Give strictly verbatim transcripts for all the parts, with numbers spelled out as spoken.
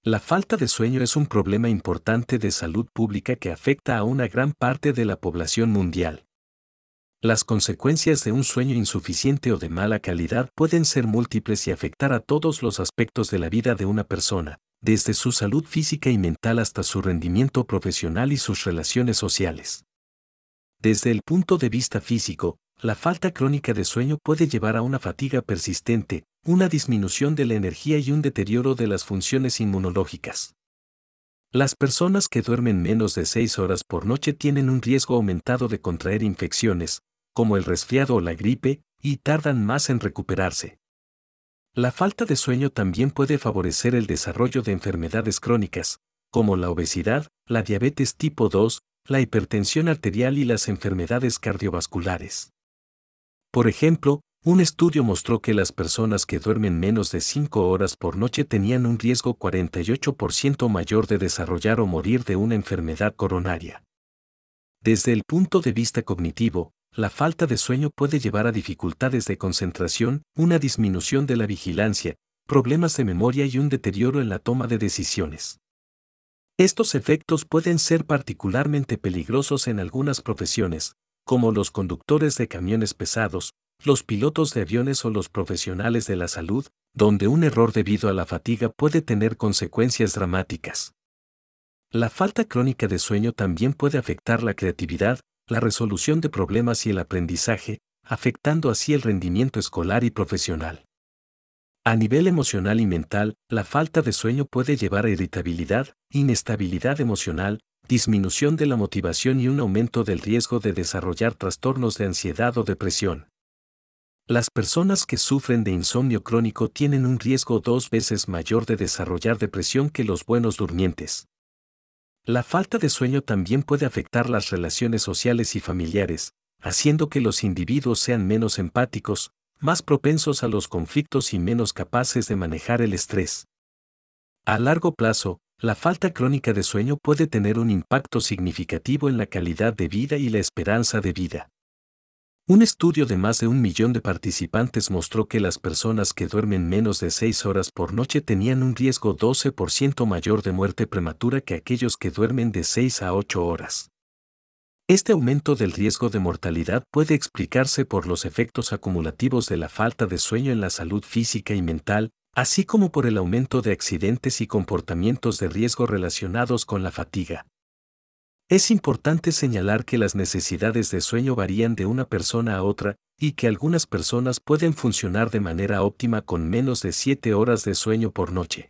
La falta de sueño es un problema importante de salud pública que afecta a una gran parte de la población mundial. Las consecuencias de un sueño insuficiente o de mala calidad pueden ser múltiples y afectar a todos los aspectos de la vida de una persona, desde su salud física y mental hasta su rendimiento profesional y sus relaciones sociales. Desde el punto de vista físico, la falta crónica de sueño puede llevar a una fatiga persistente, una disminución de la energía y un deterioro de las funciones inmunológicas. Las personas que duermen menos de seis horas por noche tienen un riesgo aumentado de contraer infecciones, como el resfriado o la gripe, y tardan más en recuperarse. La falta de sueño también puede favorecer el desarrollo de enfermedades crónicas, como la obesidad, la diabetes tipo dos, la hipertensión arterial y las enfermedades cardiovasculares. Por ejemplo, un estudio mostró que las personas que duermen menos de cinco horas por noche tenían un riesgo cuarenta y ocho por ciento mayor de desarrollar o morir de una enfermedad coronaria. Desde el punto de vista cognitivo, la falta de sueño puede llevar a dificultades de concentración, una disminución de la vigilancia, problemas de memoria y un deterioro en la toma de decisiones. Estos efectos pueden ser particularmente peligrosos en algunas profesiones, como los conductores de camiones pesados, los pilotos de aviones o los profesionales de la salud, donde un error debido a la fatiga puede tener consecuencias dramáticas. La falta crónica de sueño también puede afectar la creatividad, la resolución de problemas y el aprendizaje, afectando así el rendimiento escolar y profesional. A nivel emocional y mental, la falta de sueño puede llevar a irritabilidad, inestabilidad emocional, disminución de la motivación y un aumento del riesgo de desarrollar trastornos de ansiedad o depresión. Las personas que sufren de insomnio crónico tienen un riesgo dos veces mayor de desarrollar depresión que los buenos durmientes. La falta de sueño también puede afectar las relaciones sociales y familiares, haciendo que los individuos sean menos empáticos, más propensos a los conflictos y menos capaces de manejar el estrés. A largo plazo, la falta crónica de sueño puede tener un impacto significativo en la calidad de vida y la esperanza de vida. Un estudio de más de un millón de participantes mostró que las personas que duermen menos de seis horas por noche tenían un riesgo doce por ciento mayor de muerte prematura que aquellos que duermen de seis a ocho horas. Este aumento del riesgo de mortalidad puede explicarse por los efectos acumulativos de la falta de sueño en la salud física y mental, así como por el aumento de accidentes y comportamientos de riesgo relacionados con la fatiga. Es importante señalar que las necesidades de sueño varían de una persona a otra, y que algunas personas pueden funcionar de manera óptima con menos de siete horas de sueño por noche.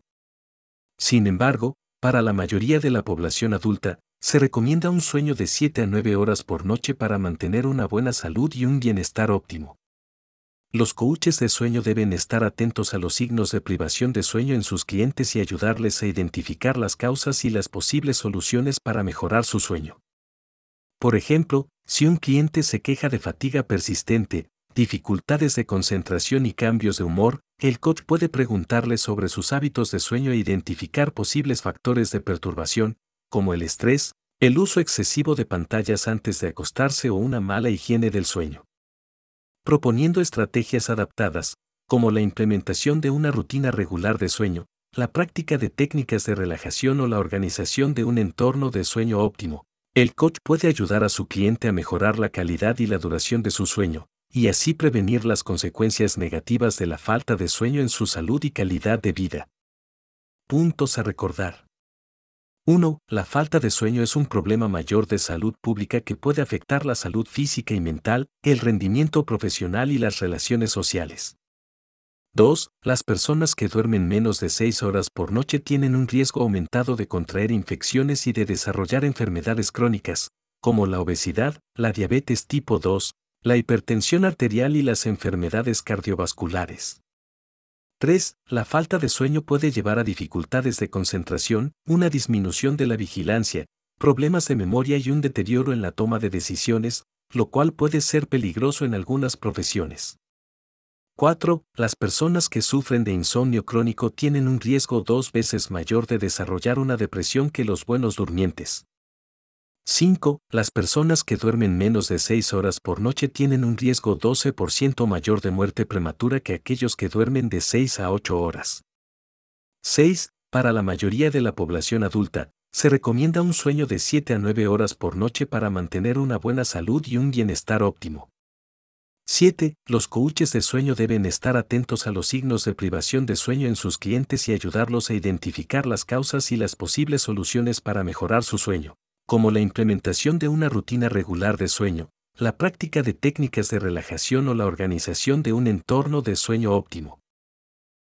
Sin embargo, para la mayoría de la población adulta, se recomienda un sueño de siete a nueve horas por noche para mantener una buena salud y un bienestar óptimo. Los coaches de sueño deben estar atentos a los signos de privación de sueño en sus clientes y ayudarles a identificar las causas y las posibles soluciones para mejorar su sueño. Por ejemplo, si un cliente se queja de fatiga persistente, dificultades de concentración y cambios de humor, el coach puede preguntarle sobre sus hábitos de sueño e identificar posibles factores de perturbación, como el estrés, el uso excesivo de pantallas antes de acostarse o una mala higiene del sueño. Proponiendo estrategias adaptadas, como la implementación de una rutina regular de sueño, la práctica de técnicas de relajación o la organización de un entorno de sueño óptimo, el coach puede ayudar a su cliente a mejorar la calidad y la duración de su sueño, y así prevenir las consecuencias negativas de la falta de sueño en su salud y calidad de vida. Puntos a recordar. uno. La falta de sueño es un problema mayor de salud pública que puede afectar la salud física y mental, el rendimiento profesional y las relaciones sociales. dos. Las personas que duermen menos de seis horas por noche tienen un riesgo aumentado de contraer infecciones y de desarrollar enfermedades crónicas, como la obesidad, la diabetes tipo dos, la hipertensión arterial y las enfermedades cardiovasculares. tres. La falta de sueño puede llevar a dificultades de concentración, una disminución de la vigilancia, problemas de memoria y un deterioro en la toma de decisiones, lo cual puede ser peligroso en algunas profesiones. cuatro. Las personas que sufren de insomnio crónico tienen un riesgo dos veces mayor de desarrollar una depresión que los buenos durmientes. cinco. Las personas que duermen menos de seis horas por noche tienen un riesgo doce por ciento mayor de muerte prematura que aquellos que duermen de seis a ocho horas. seis. Para la mayoría de la población adulta, se recomienda un sueño de siete a nueve horas por noche para mantener una buena salud y un bienestar óptimo. siete. Los coaches de sueño deben estar atentos a los signos de privación de sueño en sus clientes y ayudarlos a identificar las causas y las posibles soluciones para mejorar su sueño, como la implementación de una rutina regular de sueño, la práctica de técnicas de relajación o la organización de un entorno de sueño óptimo.